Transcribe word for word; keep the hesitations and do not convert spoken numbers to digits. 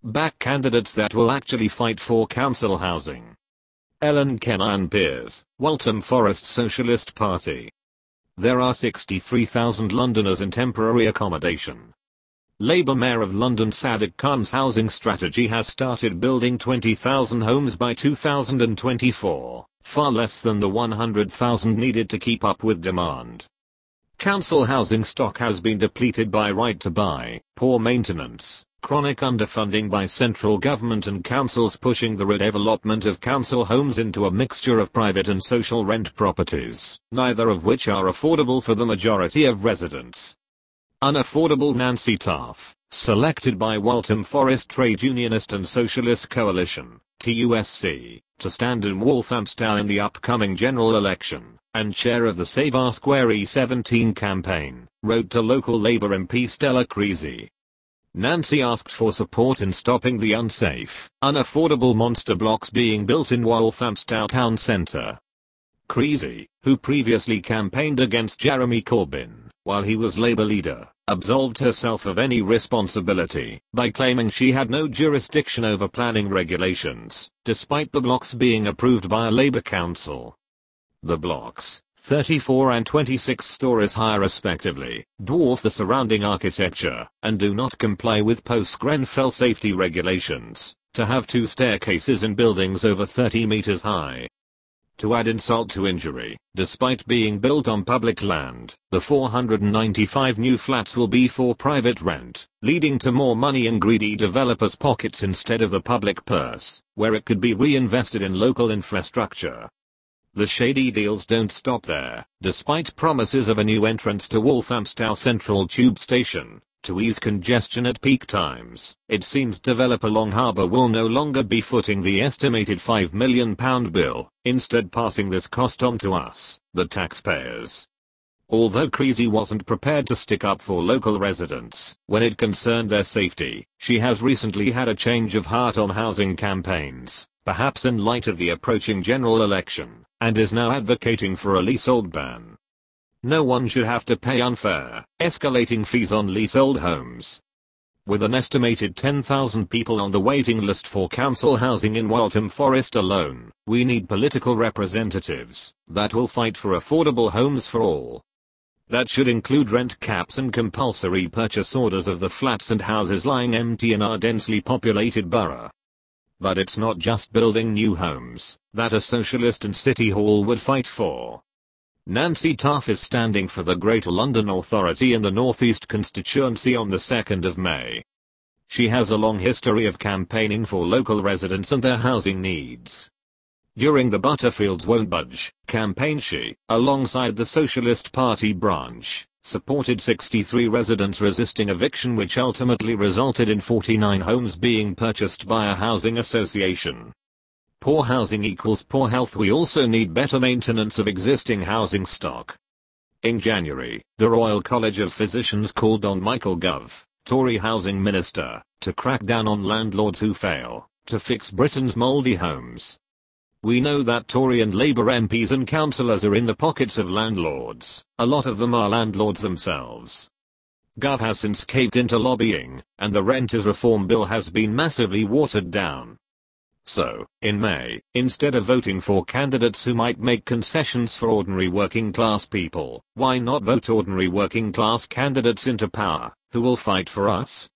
Back candidates that will actually fight for council housing. Ellen Kennan Peers, Waltham Forest Socialist Party. There are sixty-three thousand Londoners in temporary accommodation. Labour Mayor of London Sadiq Khan's housing strategy has started building twenty thousand homes by two thousand twenty-four, far less than the one hundred thousand needed to keep up with demand. Council housing stock has been depleted by right to buy, poor maintenance, chronic underfunding by central government and councils pushing the redevelopment of council homes into a mixture of private and social rent properties, neither of which are affordable for the majority of residents. Unaffordable Nancy Taff, selected by Waltham Forest Trade Unionist and Socialist Coalition, T U S C, to stand in Walthamstow in the upcoming general election, and chair of the Save Our Square E seventeen campaign, wrote to local Labour M P Stella Creasy. Nancy asked for support in stopping the unsafe, unaffordable monster blocks being built in Walthamstow town centre. Creasy, who previously campaigned against Jeremy Corbyn while he was Labour leader, absolved herself of any responsibility by claiming she had no jurisdiction over planning regulations, despite the blocks being approved by a Labour council. The blocks, thirty-four and twenty-six stories high respectively, dwarf the surrounding architecture, and do not comply with post-Grenfell safety regulations, to have two staircases in buildings over thirty meters high. To add insult to injury, despite being built on public land, the four hundred ninety-five new flats will be for private rent, leading to more money in greedy developers' pockets instead of the public purse, where it could be reinvested in local infrastructure. The shady deals don't stop there. Despite promises of a new entrance to Walthamstow Central Tube Station, to ease congestion at peak times, it seems developer Long Harbour will no longer be footing the estimated five million pound bill, instead passing this cost on to us, the taxpayers. Although Creasy wasn't prepared to stick up for local residents when it concerned their safety, she has recently had a change of heart on housing campaigns, perhaps in light of the approaching general election, and is now advocating for a leasehold ban. No one should have to pay unfair, escalating fees on leasehold homes. With an estimated ten thousand people on the waiting list for council housing in Waltham Forest alone, we need political representatives that will fight for affordable homes for all. That should include rent caps and compulsory purchase orders of the flats and houses lying empty in our densely populated borough. But it's not just building new homes that a socialist and City Hall would fight for. Nancy Taff is standing for the Greater London Authority in the North East constituency on the second of May. She has a long history of campaigning for local residents and their housing needs. During the Butterfields Won't Budge campaign, she, alongside the Socialist Party branch, supported sixty-three residents resisting eviction, which ultimately resulted in forty-nine homes being purchased by a housing association. Poor housing equals poor health. We also need better maintenance of existing housing stock. In January, the Royal College of Physicians called on Michael Gove, Tory housing minister, to crack down on landlords who fail to fix Britain's mouldy homes. We know that Tory and Labour M Ps and councillors are in the pockets of landlords. A lot of them are landlords themselves. Gove has since caved into lobbying, and the Renters Reform Bill has been massively watered down. So, in May, instead of voting for candidates who might make concessions for ordinary working class people, why not vote ordinary working class candidates into power, who will fight for us?